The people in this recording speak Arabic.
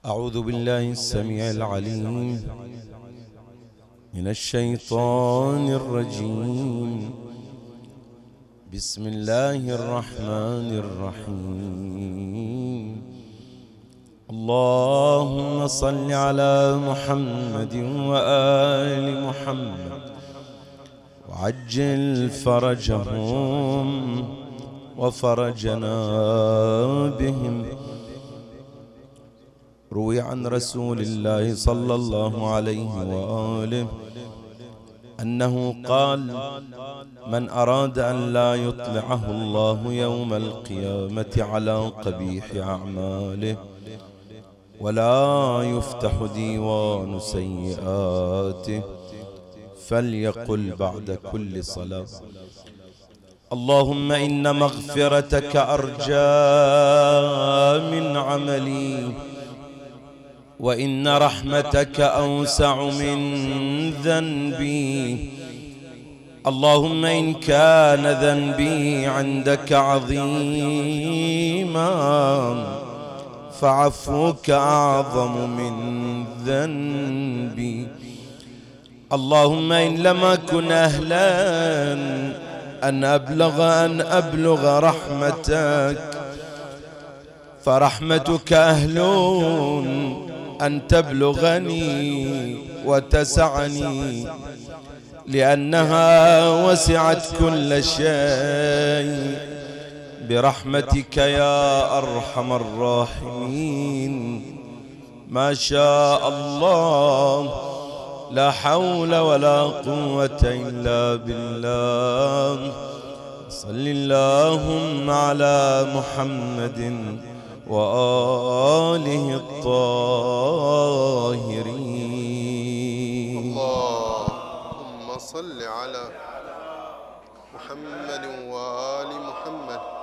أعوذ بالله السميع العليم من الشيطان الرجيم. بسم الله الرحمن الرحيم. اللهم صل على محمد وآل محمد وعجل فرجهم وفرجنا بهم. روي عن رسول الله صلى الله عليه وآله أنه قال: من أراد أن لا يطلعه الله يوم القيامة على قبيح أعماله ولا يفتح ديوان سيئاته فليقل بعد كل صلاة: اللهم إن مغفرتك أرجى من عملي، وإن رحمتك أوسع من ذنبي. اللهم إن كان ذنبي عندك عظيما فعفوك أعظم من ذنبي. اللهم إن لم أكن أهلا أن أبلغ رحمتك فرحمتك أهل أن تبلغني وتسعني، لأنها وسعت كل شيء برحمتك يا أرحم الراحمين. ما شاء الله لا حول ولا قوة إلا بالله. صل اللهم على محمد وآله الطاهرين. اللهم صل على محمد وآل محمد